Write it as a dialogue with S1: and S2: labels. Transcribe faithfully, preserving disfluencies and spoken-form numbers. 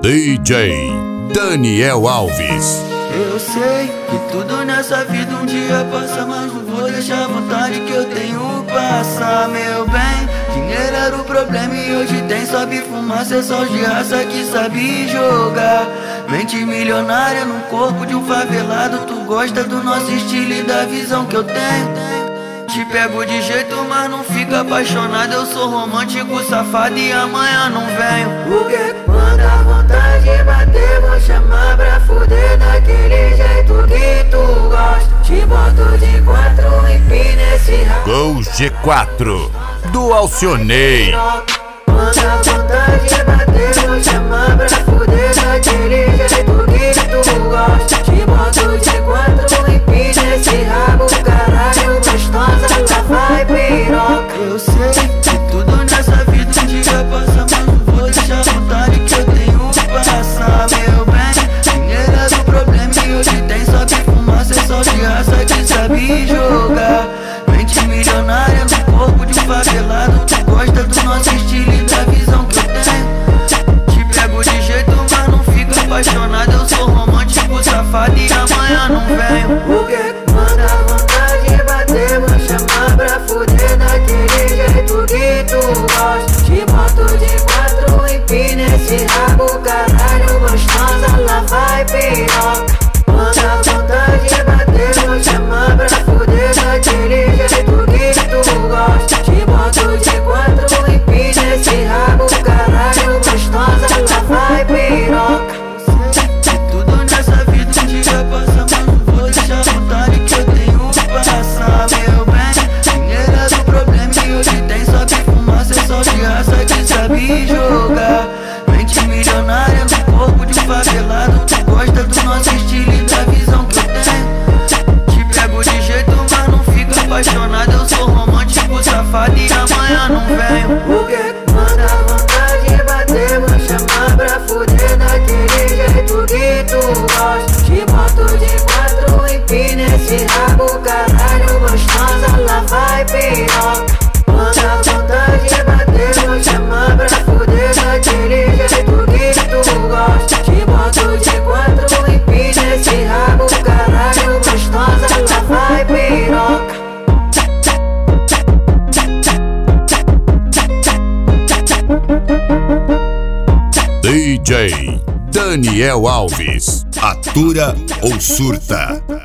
S1: D J Daniel Alves.
S2: Eu sei que tudo nessa vida um dia passa, mas não vou deixar a vontade que eu tenho passar, meu bem. Dinheiro era o problema e hoje tem, sobe fumaça, é só de raça que sabe jogar. Mente milionária no corpo de um favelado, tu gosta do nosso estilo e da visão que eu tenho. Te pego de jeito, mas não fica apaixonado. Eu sou romântico, safado e amanhã não venho. Porque quando a vontade bater, vou chamar pra fuder daquele jeito que tu gosta. Te boto de quatro e pina esse rabo.
S1: Gol G quatro do Alcionei.
S2: Quando a vontade bater, vou chamar pra fuder daquele jeito que tu gosta. Te boto de quatro e pina esse rabo, caralho, gostosa, lá vai piroca. Eu sei que tudo nessa vida um dia passa, mas não vou deixar a vontade que eu tenho passar, meu bem. Dinheiro era o problema e hoje tem, sobe fumaça, é só de raça que sabe jogar. Mente milionária no corpo de um favelado, tu gosta do nosso estilo e da visão que eu tenho. Te pego de jeito, mas não fica apaixonado. Eu sou romântico, safado e amanhã não venho. Porque quando a vontade bater, vou chamar pra fuder daquele jeito que tu gosta. Te boto de quatro e pina esse rabo, caralho, gostosa, lá vai piroca. Quando a vontade bater, vou chamar pra fuder daquele jeito que tu gosta. Te boto de quatro e pina esse rabo, caralho, gostosa, lá vai piroca. Tudo nessa vida um dia passa, mas não vou deixar a vontade que eu tenho passar, meu bem. Dinheiro era o problema e hoje tem, sobe fumaça, é só de raça que sabe jogar. Mente milionária no corpo de um favelado, tu gosta do nosso estilo e da visão que eu tenho. Te pego de jeito, mas não fica apaixonado. Eu sou romântico, safado e amanhã não venho. Porque quando a vontade bater, vou chamar pra fuder daquele jeito que tu gosta. Te boto de quatro e pina esse rabo, caralho, gostosa, lá vai piroca. Quando a vontade bater, vou chamar pra fuder daquele jeito que tu gosta. Te boto de quatro e pina esse rabo, caralho, gostosa, lá vai piroca.
S1: D J Daniel Alves. Atura ou surta?